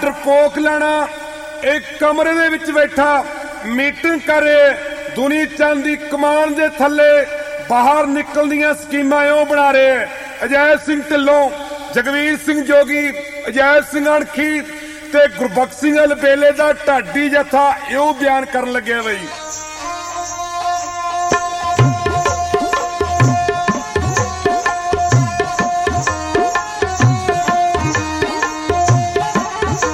ਡਰਪੋਕ ਲੈਣਾ एक कमरे दे विच बैठा मीटिंग करे दुनी चंद दी कमान दे थल्ले बाहर निकलदियां स्कीमां इउं बना रहे अजय सिंह ढिल्लों जगवीर सिंह जोगी अजय सिंह अणखी ते गुरबख्श सिंह अलबेले दा ढाडी जत्था इउं बयान करन लगे बई